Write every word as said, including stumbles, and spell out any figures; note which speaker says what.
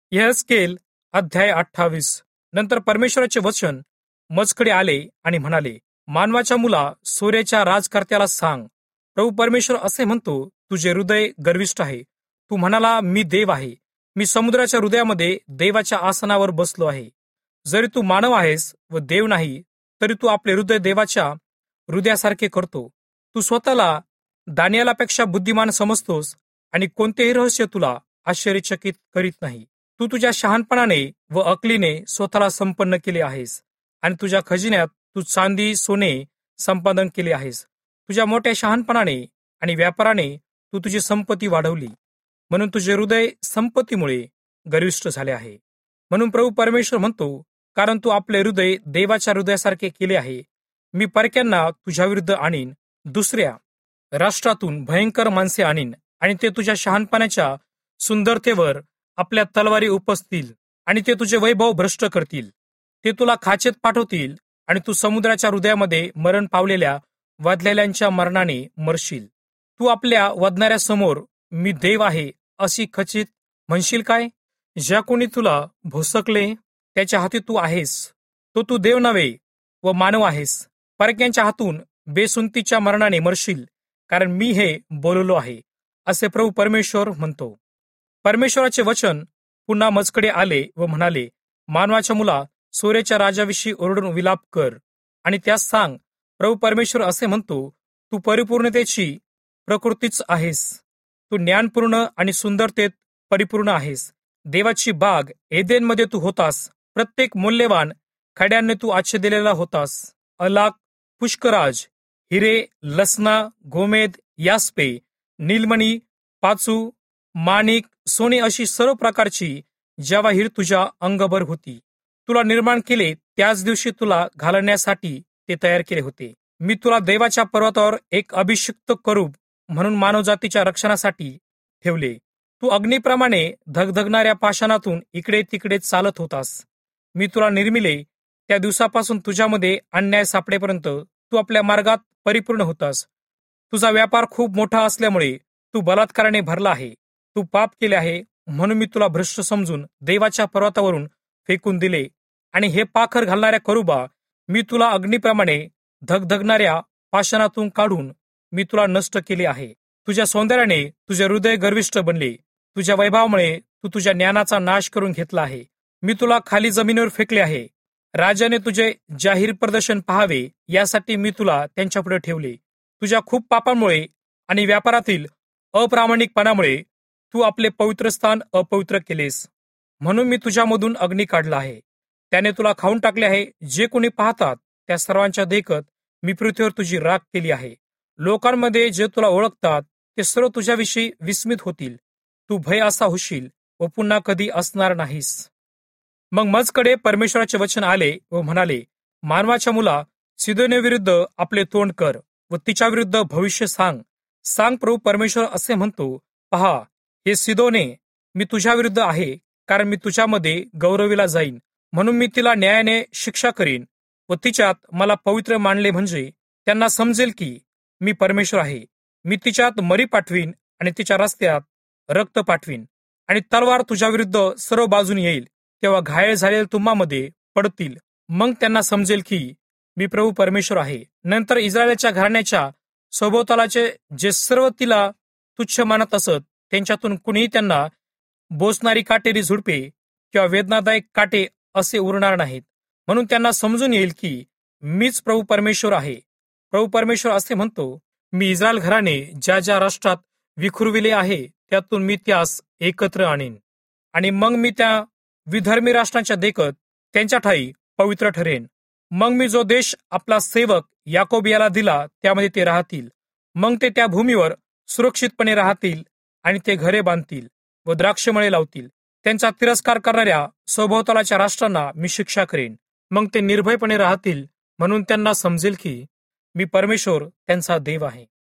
Speaker 1: यहेजकेल अध्याय अठ्ठावीस. नंतर परमेश्वराचे वचन मजकडे आले आणि म्हणाले, मानवाच्या मुला, सूर्याच्या राजकर्त्याला सांग, प्रभू परमेश्वर असे म्हणतो, तुझे हृदय गर्विष्ठ आहे. तू म्हणाला, मी देव आहे. मी समुद्राच्या हृदयामध्ये देवाच्या आसनावर बसलो आहे. जरी तू मानव आहेस व देव नाही, तरी तू आपले हृदय देवाच्या हृदयासारखे करतो. तू स्वतःला दानियालापेक्षा बुद्धिमान समजतोस आणि कोणतेही रहस्य तुला आश्चर्यचकित करीत नाही. तू तुझ्या शहाणपणाने व अकलीने स्वतःला संपन्न केले आहेस आणि तुझ्या खजिन्यात तू चांदी सोने संपादन केले आहेस. तुझ्या मोठ्या शहाणपणाने आणि व्यापाराने तू तुझी संपत्ती वाढवली, म्हणून तुझे हृदय संपत्तीमुळे गर्विष्ठ झाले आहे. म्हणून प्रभू परमेश्वर म्हणतो, कारण तू आपले हृदय देवाच्या हृदयासारखे केले आहे, मी परक्यांना तुझ्या विरुद्ध आणीन, दुसऱ्या राष्ट्रातून भयंकर माणसे आणीन आणि ते तुझ्या शहाणपणाच्या सुंदरतेवर आपल्या तलवारी उपसतील आणि ते तुझे वैभव भ्रष्ट करतील. ते तुला खाचेत पाठवतील आणि तू समुद्राच्या हृदयामध्ये मरण पावलेल्या वधलेल्यांच्या मरणाने मरशील. तू आपल्या वधणाऱ्या समोर मी देव आहे अशी खचित म्हणशील काय? ज्या कोणी तुला भोसकले त्याच्या हाती तू आहेस, तो तू देव नव्हे व मानव आहेस. परक्यांच्या हातून बेसुंतीच्या मरणाने मरशील, कारण मी हे बोललो आहे, असे प्रभू परमेश्वर म्हणतो. परमेश्वराचे वचन पुन्हा मजकडे आले व म्हणाले, मानवाच्या मुला, सूर्याच्या राजाविषयी ओरडून विलाप कर आणि त्यास सांग, प्रभू परमेश्वर असे म्हणतो, तू परिपूर्णतेची प्रकृतीच आहेस. तू ज्ञानपूर्ण आणि सुंदरतेत परिपूर्ण आहेस. देवाची बाग एदेनमध्ये तू होतास. प्रत्येक मूल्यवान खड्यांनी तू आच्छादिलेला होतास. अलाक, पुष्कराज, हिरे, लसना, गोमेद, यास्पे, नीलमणी, पाचू, माणिक, सोने अशी सर्व प्रकारची जवाहीर तुझ्या अंगभर होती. तुला निर्माण केले त्याच दिवशी तुला घालण्यासाठी ते तयार केले होते. मी तुला देवाच्या पर्वतावर एक अभिषिक्त करूब म्हणून मानवजातीच्या रक्षणासाठी ठेवले. तू अग्नीप्रमाणे धगधगणाऱ्या पाषाणातून इकडे तिकडे चालत होतास. मी तुला निर्मिले त्या दिवसापासून तुझ्यामध्ये अन्याय सापडेपर्यंत तू आपल्या मार्गात परिपूर्ण होतास. तुझा व्यापार खूप मोठा असल्यामुळे तू बलात्काराने भरला आहे. तू पाप केले आहे, म्हणून मी तुला भ्रष्ट समजून देवाच्या पर्वतावरून फेकून दिले आणि हे पाखर घालणाऱ्या करूबा, मी तुला अग्नीप्रमाणे धगधगणाऱ्या पाषाणातून काढून मी तुला नष्ट केले आहे. तुझ्या सौंदर्याने तुझे हृदय गर्विष्ठ बनले. तुझ्या वैभवामुळे तू तुझ्या ज्ञानाचा नाश करून घेतला आहे. मी तुला खाली जमिनीवर फेकले आहे. राजाने तुझे जाहीर प्रदर्शन पाहावे यासाठी मी तुला त्यांच्यापुढे ठेवले. तुझ्या खूप पापांमुळे आणि व्यापारातील अप्रामाणिकपणामुळे तू आपले पवित्र स्थान अपवित्र केलेस. म्हणून मी तुझ्यामधून अग्नी काढला आहे. त्याने तुला खाऊन टाकले आहे. जे कोणी पाहतात त्या सर्वांच्या देखत मी पृथ्वीवर तुझी राख केली आहे. लोकांमध्ये जे तुला ओळखतात ते सर्व तुझ्याविषयी विस्मित होतील. तू भय असा होशील व पुन्हा कधी असणार नाहीस. मग मजकडे परमेश्वराचे वचन आले व म्हणाले, मानवाच्या मुला, सिदोनेविरुद्ध आपले तोंड कर व तिच्या विरुद्ध भविष्य सांग. सांग, प्रभू परमेश्वर असे म्हणतो, पहा, हे सिदोने, मी तुझ्या विरुद्ध आहे, कारण मी तुझ्यामध्ये गौरविला जाईन. म्हणून मी तिला न्यायाने शिक्षा करीन व तिच्यात मला पवित्र मानले, म्हणजे त्यांना समजेल की मी परमेश्वर आहे. मी तिच्यात मरी पाठवीन आणि तिच्या रस्त्यात रक्त पाठवीन आणि तलवार तुझ्या विरुद्ध सर्व बाजून येईल. तेव्हा घायल झालेल्या तुम्हामध्ये पडतील. मग त्यांना समजेल की मी प्रभू परमेश्वर आहे. नंतर इस्रायलच्या घराण्याच्या सभोवतालाचे जे सर्व तिला तुच्छ मानत असत, त्यांच्यातून कुणीही त्यांना बोचणारी काटेरी झुडपे किंवा वेदनादायक काटे असे उरणार नाहीत. म्हणून त्यांना समजून येईल की मीच प्रभू परमेश्वर आहे. प्रभू परमेश्वर असे म्हणतो, मी इस्रायल घराणे ज्या ज्या राष्ट्रात विखुरविले आहे त्यातून मी त्यास एकत्र आणीन आणि मग मी त्या विधर्मी राष्ट्रांच्या देखत त्यांच्या ठाई पवित्र ठरेन. मग मी जो देश आपला सेवक याकोब याला दिला त्यामध्ये ते राहतील. मग ते त्या भूमीवर सुरक्षितपणे राहतील आणि ते घरे बांधतील व द्राक्षमळे लावतील. त्यांचा तिरस्कार करणाऱ्या सभोवतालाच्या राष्ट्रांना मी शिक्षा करेन. मग ते निर्भयपणे राहतील, म्हणून त्यांना समजेल की मी परमेश्वर त्यांचा देव आहे.